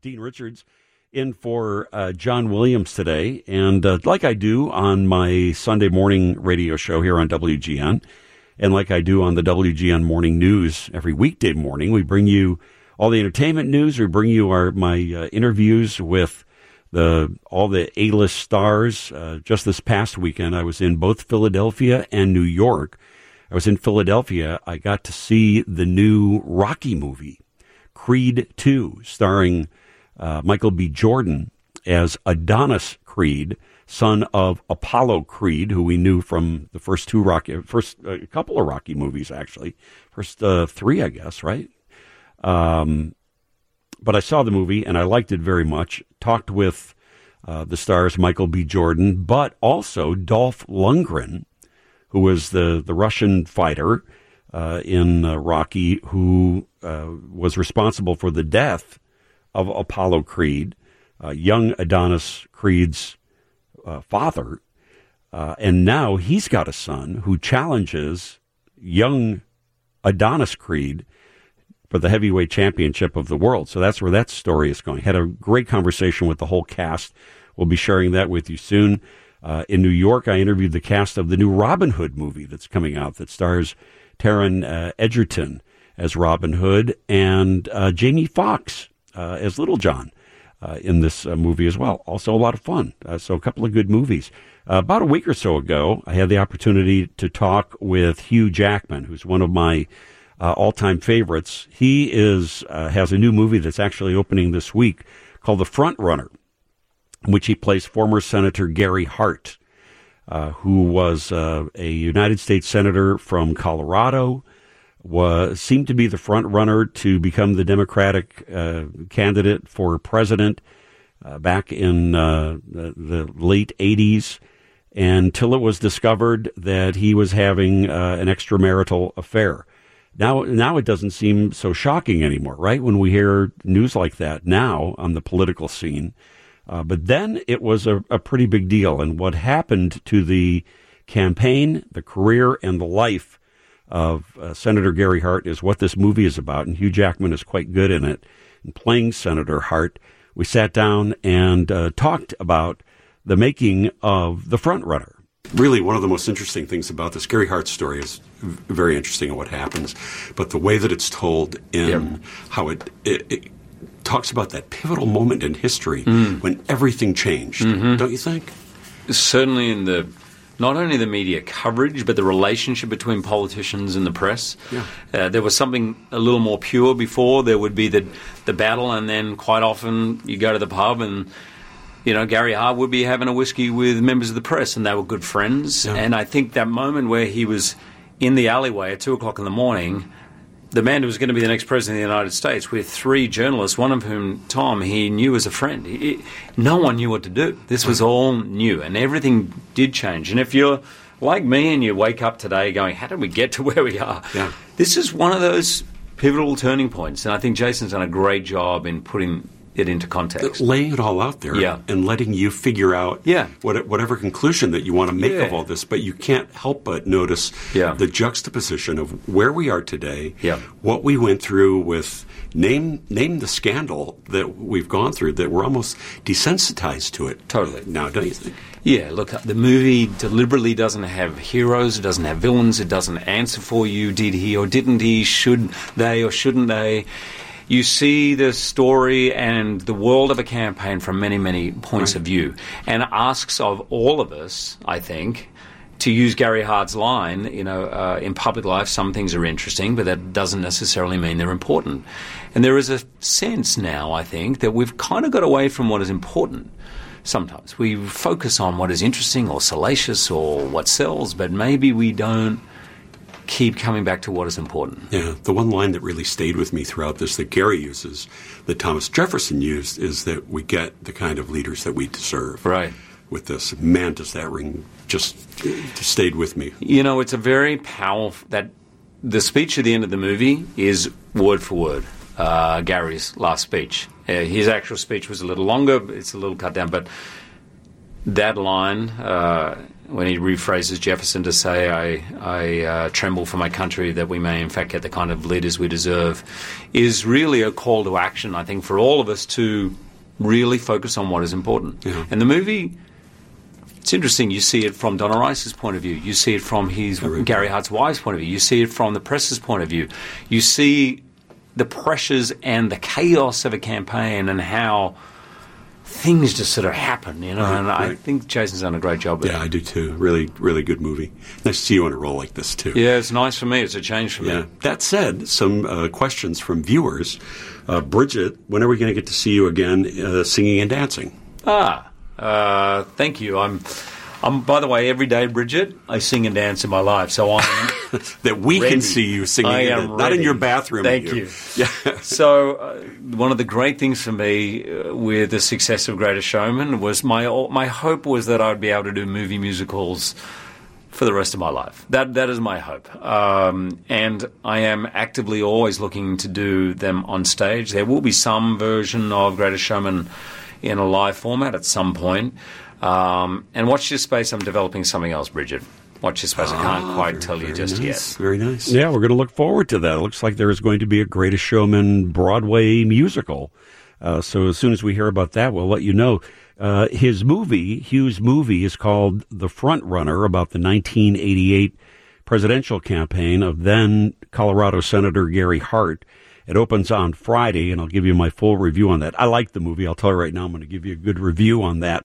Dean Richards in for John Williams today. And like I do on my Sunday morning radio show here on WGN, and like I do on the WGN Morning News every weekday morning, we bring you all the entertainment news. We bring you my interviews with all the A-list stars. Just this past weekend, I was in both Philadelphia and New York. I was in Philadelphia. I got to see the new Rocky movie, Creed 2, starring Michael B. Jordan as Adonis Creed, son of Apollo Creed, who we knew from the first couple of Rocky movies, actually. First three, I guess, right? But I saw the movie, and I liked it very much. Talked with the stars Michael B. Jordan, but also Dolph Lundgren, who was the Russian fighter in Rocky, who was responsible for the death of Apollo Creed, young Adonis Creed's father. And now he's got a son who challenges young Adonis Creed for the heavyweight championship of the world. So that's where that story is going. Had a great conversation with the whole cast. We'll be sharing that with you soon. In New York, I interviewed the cast of the new Robin Hood movie that's coming out that stars Taron Egerton as Robin Hood and Jamie Foxx as Little John in this movie as well. Also a lot of fun. So a couple of good movies. About a week or so ago, I had the opportunity to talk with Hugh Jackman, who's one of my all-time favorites. He has a new movie that's actually opening this week called The Front Runner, in which he plays former Senator Gary Hart, who was a United States Senator from Colorado, seemed to be the front runner to become the Democratic candidate for president back in the late 80s, until it was discovered that he was having an extramarital affair. Now it doesn't seem so shocking anymore, right? When we hear news like that now on the political scene. But then it was a pretty big deal. And what happened to the campaign, the career, and the life of Senator Gary Hart is what this movie is about. And Hugh Jackman is quite good in it, in playing Senator Hart. We sat down and talked about the making of The Front Runner. Really, one of the most interesting things about this Gary Hart story is very interesting in what happens, but the way that it's told in how it talks about that pivotal moment in history when everything changed, don't you think? Certainly in not only the media coverage, but the relationship between politicians and the press. Yeah. There was something a little more pure before. There would be the battle, and then quite often you go to the pub and Gary Hart would be having a whiskey with members of the press, and they were good friends. Yeah. And I think that moment where he was in the alleyway at 2 o'clock in the morning, the man who was going to be the next president of the United States, with three journalists, one of whom, Tom, he knew as a friend. No one knew what to do. This was all new, and everything did change. And if you're like me and you wake up today going, how did we get to where we are? Yeah. This is one of those pivotal turning points, and I think Jason's done a great job in putting it into context. Laying it all out there and letting you figure out whatever conclusion that you want to make of all this, but you can't help but notice the juxtaposition of where we are today, what we went through with, name the scandal that we've gone through, that we're almost desensitized to it. Totally. Now, don't you think? Yeah, look, the movie deliberately doesn't have heroes, it doesn't have villains, it doesn't answer for you, did he or didn't he, should they or shouldn't they. You see the story and the world of a campaign from many, many points of view, and asks of all of us, I think, to use Gary Hart's line, in public life some things are interesting, but that doesn't necessarily mean they're important. And there is a sense now, I think, that we've kind of got away from what is important. Sometimes we focus on what is interesting or salacious or what sells, but maybe we don't keep coming back to what is important. Yeah, the one line that really stayed with me throughout this that Gary uses, that Thomas Jefferson used, is that we get the kind of leaders that we deserve. Right. With this. Man, does that ring just stayed with me. It's a very powerful, that the speech at the end of the movie is word for word Gary's last speech. His actual speech was a little longer, it's a little cut down, but that line, when he rephrases Jefferson to say, I tremble for my country that we may in fact get the kind of leaders we deserve, is really a call to action, I think, for all of us to really focus on what is important. Yeah. And the movie, it's interesting, you see it from Donna Rice's point of view, you see it from Gary Hart's wife's point of view, you see it from the press's point of view, you see the pressures and the chaos of a campaign and how things just sort of happen, you know, and I think Jason's done a great job with it. Yeah, I do too. Really, really good movie. Nice to see you on a roll like this too. Yeah, it's nice for me. It's a change for me. That said, some questions from viewers. Bridget, when are we going to get to see you again singing and dancing? Thank you. I'm, by the way, every day, Bridget, I sing and dance in my life, so I'm that we ready. can see you singing. I am not ready. in your bathroom. Thank you. Yeah. So one of the great things for me with the success of Greatest Showman was my hope was that I'd be able to do movie musicals for the rest of my life. That is my hope. And I am actively always looking to do them on stage. There will be some version of Greatest Showman in a live format at some point. And watch this space. I'm developing something else, Bridget. Watch this space. I can't quite tell you just yet. Very nice. Yeah, we're going to look forward to that. It looks like there is going to be a Greatest Showman Broadway musical. So as soon as we hear about that, we'll let you know. Hughes' movie, is called The Front Runner, about the 1988 presidential campaign of then Colorado Senator Gary Hart. It opens on Friday, and I'll give you my full review on that. I like the movie. I'll tell you right now, I'm going to give you a good review on that.